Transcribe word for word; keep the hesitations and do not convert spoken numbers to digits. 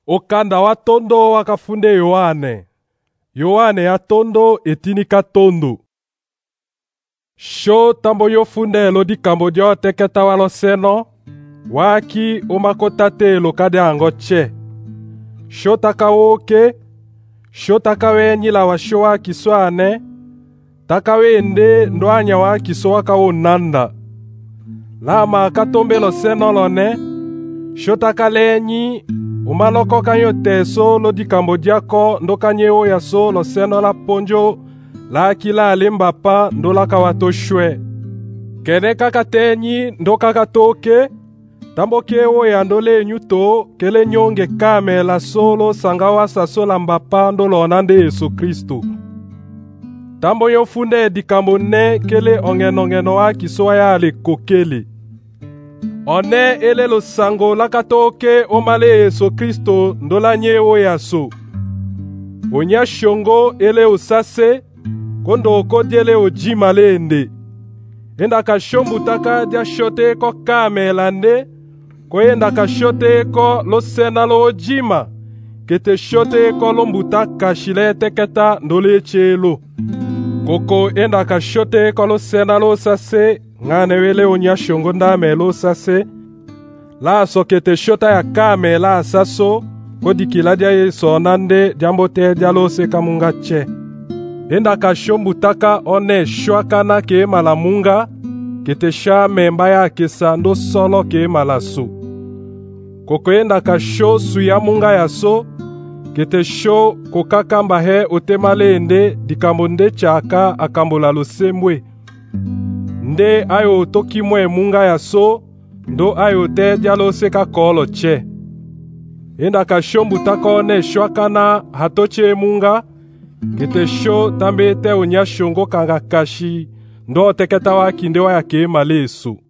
Okanda wa tondo wakafunde Yohane. Yohane ya tondo etinika tondo. Sho tambo yofunde lo di Kambodia teketa walo seno. Waki omakotate lo kade angoche. Sho takawoke. Sho takawe nyila wa sho wa kiswane. Takawe ende ndoanya wa kiso wakawo nanda. Lama katombe lo seno lo ne. Sho takalenyi. Umaloko kanyo teso lo di Kambodia ko ndo kanyeo ya so lo seno la ponjo la kila alimba pa ndo la kawato shwe. Kene kakatenyi ndo kakatoke, tambo keo ya ndo le nyuto kele nyonge kame la solo sangawa sa sola mbapa ndo lo nande Yesu Kristo. Tambo yofunde di Kambone kele ongenongeno wa kisoa ya ale kokele. One ele lo sango lakatoke omale Yesu Kristo ndola nyewo yaso. Onya shongo ele usase kondo okodiele ojima lende. Enda kashombu taka dia shote ko kamelande ko enda kashote ko lo sena lo ojima kete shote ko lombuta kashile teketa ndole chelo. Koko enda kashote ko lo sena lo sase ngane wele onya shongo ndame lo sase la sokete shota ya kame la saso kodikila dia yeso nande jambo te dialo se kamunga che. Enda kashombu taka one shwakana ke malamunga kete sha memba ya kesando solo ke malasu. Koko enda kasho suya munga ya so kete sho kokakamba he otemale ende dikambonde chaka akambola lo semwe. Nde ayo toki mwe munga ya so ndo ayo te dialo seka kolo che. Enda kashombu tako ne shwakana hatoche munga kete sho tambe te onya shongo kanga kashi ndo teketa wa kindewa ya ke malesu.